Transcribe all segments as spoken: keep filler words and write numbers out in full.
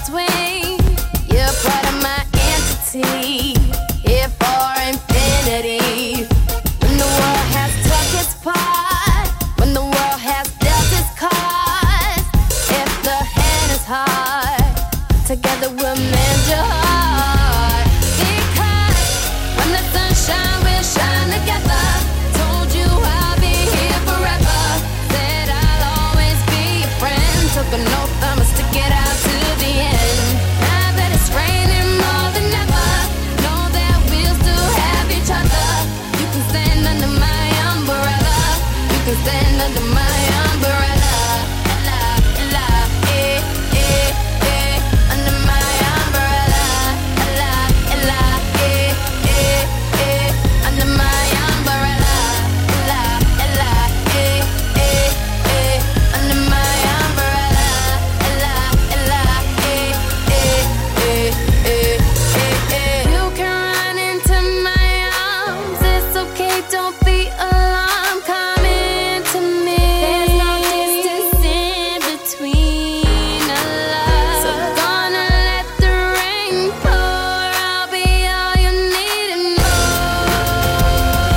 between. You're part of my entity, here for infinity. When the world has took its part, when the world has dealt its cards, if the hand is hard, together we'll mend your heart. Because when the sun shines, we'll shine together. Told you I'll be here forever. Said I'll always be your friend. Took an oath, I'ma stick it out to the end. Now that it's raining more than ever, know that we'll still have each other. You can stand under my umbrella. You can stand under my umbrella. Ella, ella, eh, eh, eh. Under my umbrella. Ella, ella, eh, eh, eh. Under my umbrella. Ella, ella, eh, eh, eh. Under my umbrella. Ella, ella, eh, eh, eh, eh, eh, eh. You can run into my arms. It's okay, don't be alarmed. Come into me. There's no distance in between our love. So gonna let the rain pour. I'll be all you need and more.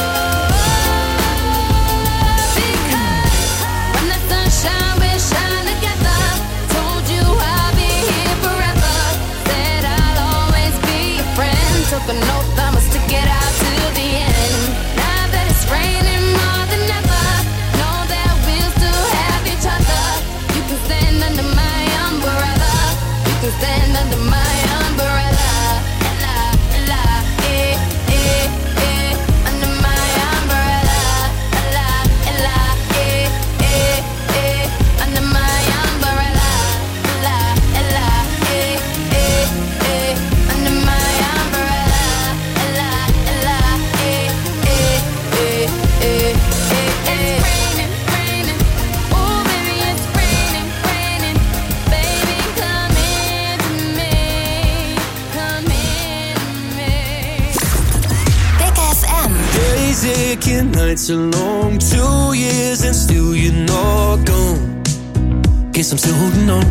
Because when the sun shines, we'll shine together. Told you I'll be here forever. Said I'll always be your friend. Took an oath, I'ma stick it out to the end. Now that it's raining more than ever, know that we'll still have each other. You can stand under my umbrella. You can stand under my umbrella. Ella, ella, eh, eh, eh. Under my umbrella. Ella, ella, eh, eh, eh. Under my umbrella. Ella, ella, eh, eh, eh. Under my umbrella. Ella, ella, eh, eh, eh, eh, eh, eh. It's raining, raining. Oh, baby, it's raining, raining. Baby, come into me. Come into me. Big F M. Days aching, nights are long. Two years and still you're not gone. Guess I'm still holding on.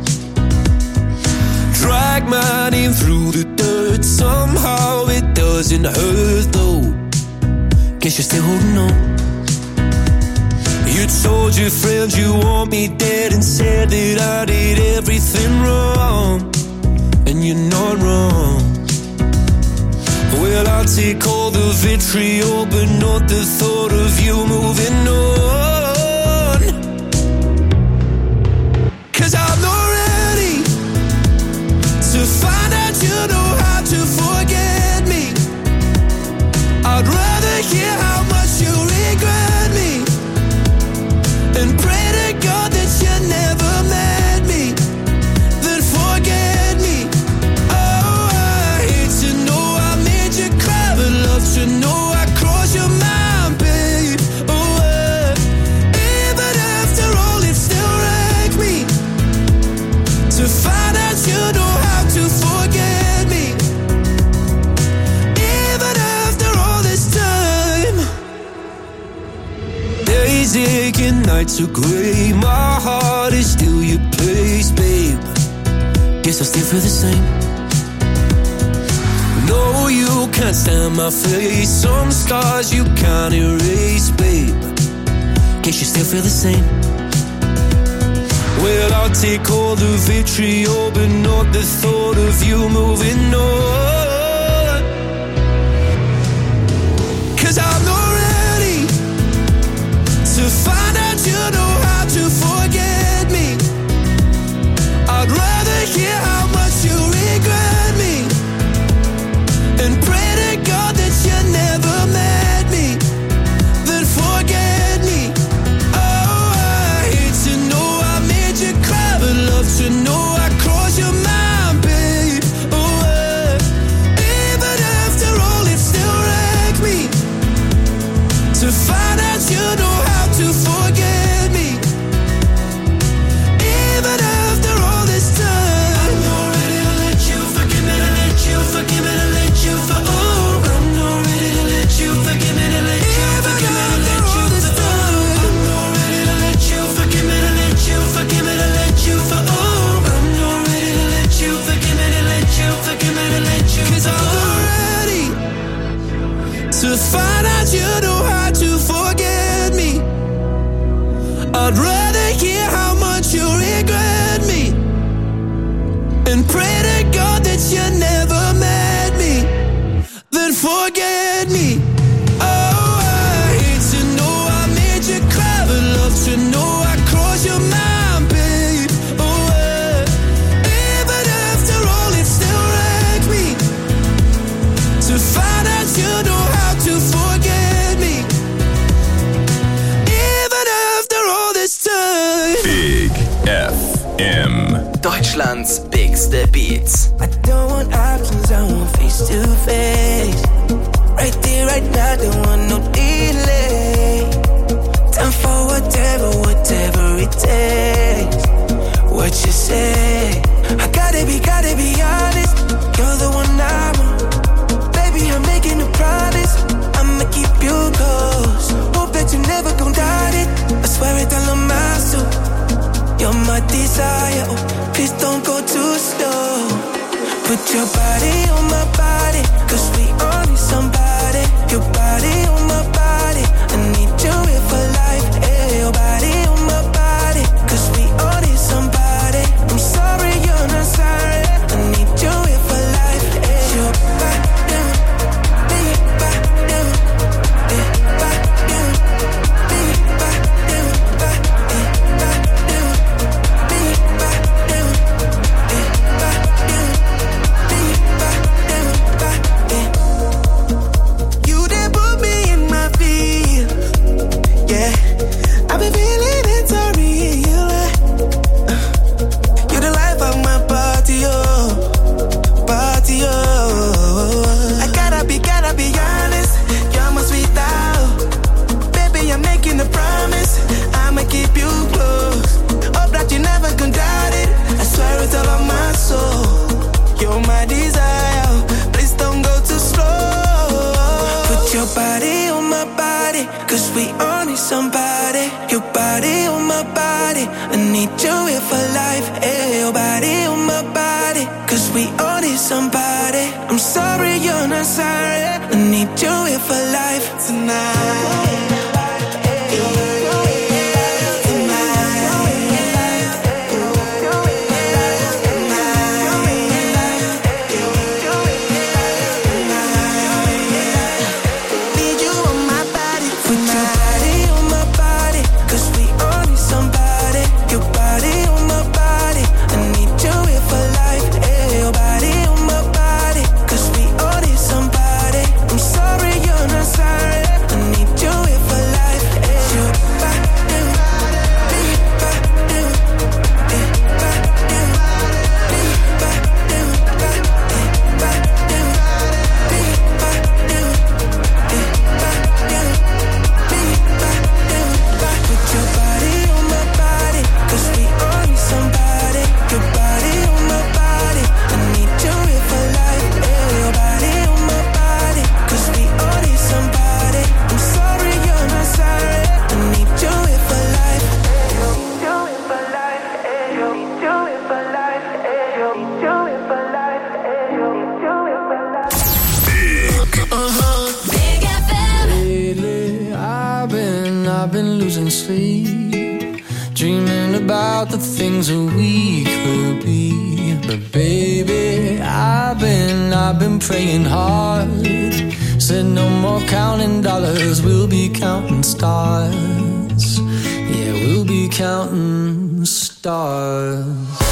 Drag my name through the dirt. Somehow it doesn't hurt though. Guess you're still holding on. You told your friends you want me dead and said that I did everything wrong. And you're not wrong. Well, I'll take all the vitriol, but not the thought of you moving on. Cause I'm not ready to find out you know how to forget me. I'd rather hear how much you regret me and pray to God that you never met me, then forget me. Oh, I hate to know I made you cry, but love to know I crossed your mind, babe. Oh, uh, even after all, it still wrecked me to find out you know how to forget me. Even after all this time. Days aching, nights are gray. My heart is still your place, babe. Guess I still feel the same. No, you can't stand my face. Some scars you can't erase, babe. Guess you still feel the same. Well, I'll take all the vitriol, but not the thought of you moving on. Cause I'm not ready to find out you know how to forget me. I'd rather hear how much you regret me and pray to God that you never met me, then forget me. Oh, I hate to know I made you cry, but love to know I crossed your mind, babe. Oh, uh, even after all, it still wrecked me I'd rather hear how much you regret me and pray to God that you never met me, then forget me. Oh, I hate to know I made you cry, but love to know I crossed your mind, babe. Oh, uh, even after all, it still wrecks me to find out you know how to forget me, even after all this time. Big F M, Deutschlands bigste Beats. I don't want options, I want face to face. Right there, right now, don't want no delay. Time for whatever, whatever it takes. What you say? I gotta be, gotta be honest. You're the one I want. Baby, I'm making a promise. I'ma keep you close. Hope that you never gon' doubt it. I swear it all on my soul. You're my desire, oh, please don't go too slow. Put your body on my body, cause we all need somebody. Your body on my body, I need you here for life. Hey, your body on my body, cause we all need somebody. I'm sorry, you're not sorry, I need you here for life. Hey, your body, big body, big body, big body, you did put me in my feet. Yeah, I've been feeling it so real. You're the life of my party, oh, party, oh. I gotta be, gotta be honest. You're my sweet out. Baby, I'm making a promise. I'ma keep you close. Hope that you never gon' doubt it. I swear it's all on my soul. You're my desire. Please don't go too slow. Put your body on my body, cause we all need somebody. Your body on my body, I need you here for life. Hey, your body on my body, cause we all need somebody. I'm sorry, you're not sorry, I need you here for life tonight. Need you on my body, put your body on my body, cause we all need somebody. Your body on my body, I need you here for life. Hey, your body on my body, cause we all need somebody. I'm sorry, you're not sorry, I need you here for life. Hey, your body, big body, big body, big put your body on my body, cause we all need somebody. Your body on my body, I need you here for life. Hey, your body on my body, cause we all need somebody. I'm sorry, you're not sorry, I need you here for life. Need you here for life. Need you here for life. Need you here for life. Need you here for life. Big F M. Lately, I've been, I've been losing sleep, dreaming about the things that we could be. But baby, I've been, I've been praying hard. Said no more counting dollars, we'll be counting stars. Yeah, we'll be counting stars.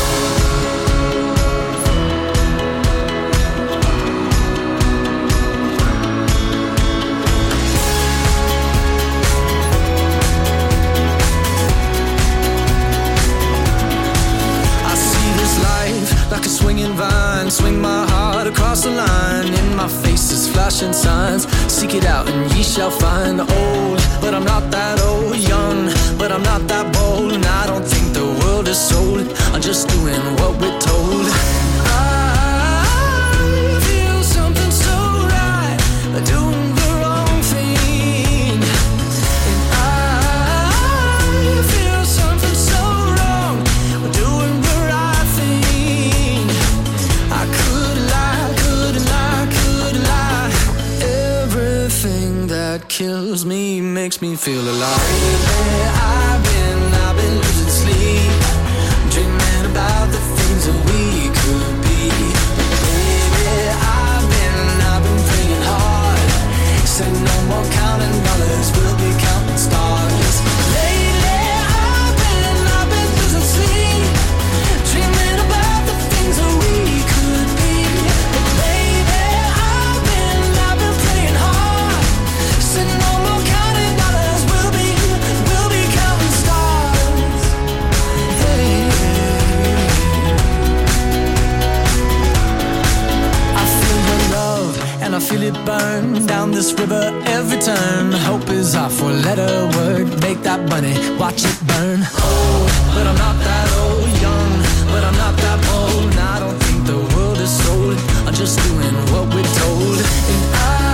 I see this life like a swinging vine, swing my heart across the line. In my face is flashing signs, seek it out and ye shall find. Old, but I'm not that old. Young, but I'm not that bold. And I don't think the world is sold, I'm just doing what we're told. I feel something so right, doing the wrong thing. And I feel something so wrong, doing the right thing. I could lie, could lie, could lie. Everything that kills me makes me feel alive. Lately, I've been out this river every turn. Hope is our four-letter word. Make that money, watch it burn. Old, but I'm not that old. Young, but I'm not that old. And I don't think the world is sold. I'm just doing what we're told. And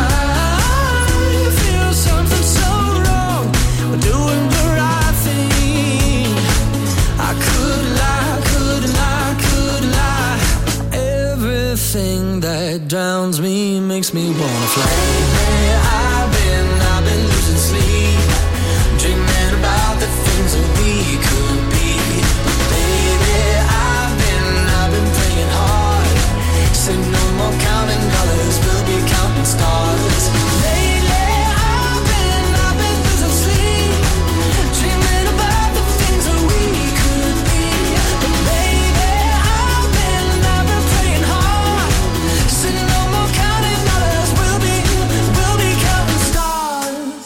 I feel something so wrong. We're doing the right thing. I could lie, could lie, could lie. Everything that drowns me makes me wanna fly. Lately I've been, I've been losing sleep, dreaming about the things that we could be. But baby, I've been, I've been praying hard. Said no more counting dollars, we'll be counting stars. Lately I've been, I've been losing sleep, dreaming about the things that we could be. But baby, I've been, I've been praying hard. Said no more counting dollars, we'll be, we'll be counting stars.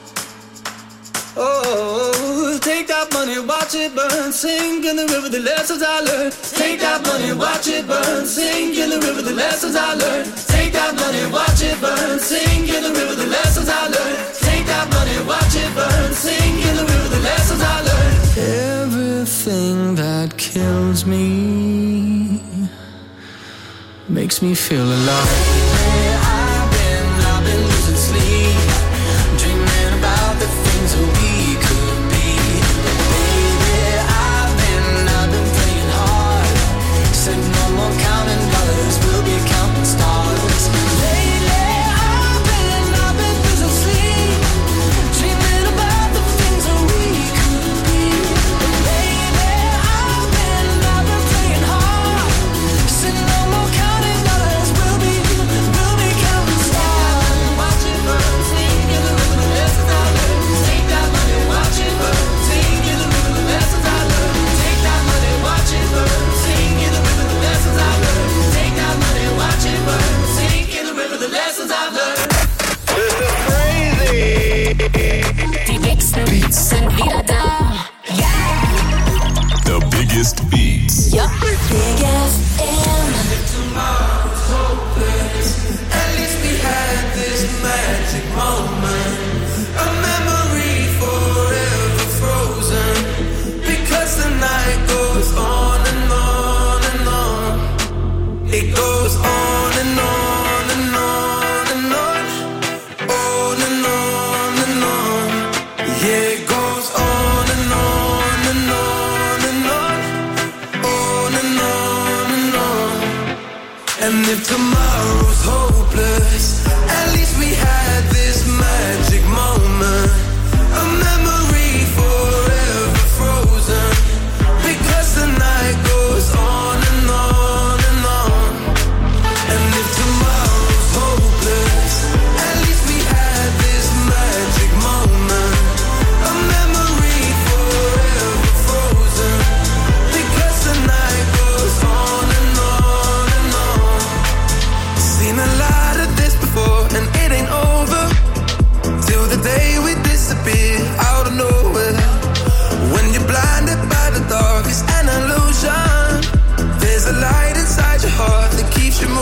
Oh, take that money, watch it burn, sink in the river, the lessons I learned. Take that money, watch it burn, sink in the river, the lessons I learned. Take that money, watch it burn, sink in the river, the lessons I learned. Take that money, watch it burn, sink in the river, the lessons I learned. Everything that kills me makes me feel alive. I've been, I've been losing sleep, dreaming about the things that we could be. Baby, I've been, I've been praying hard. Said no more counting dollars, we'll be counting stars. Lately, I've been, I've been losing sleep, dreaming about the things that we could be. Baby, I've been, I've been praying hard. Said no more counting dollars, we'll be, we'll be counting stars. Watch it burn, sing in the river, the lessons I learned. Take that money, watch it burn, sing in the river, the lessons I learned. Take that money, watch it burn, sing in the river, the lessons I learned. Take that money, watch it burn, sing in the river, the lessons I've learned. Die dicksten Beats sind wieder da. The biggest beats. Ja. Big F M. At least we had this magic moment, a memory forever frozen. Because the night goes on and on and on. It goes on and on and on and on. On and on and on. Yeah, it goes on and on and on and on. On and on and on. And if tomorrow's hopeless, at least we had this magic moment, a memory forever frozen. Because the night goes on and on and on. And if tomorrow's hopeless, at least we had this magic moment, a memory forever frozen. Because the night goes on and on and on. Seen a lot of this before, and it ain't over till the day we disappear.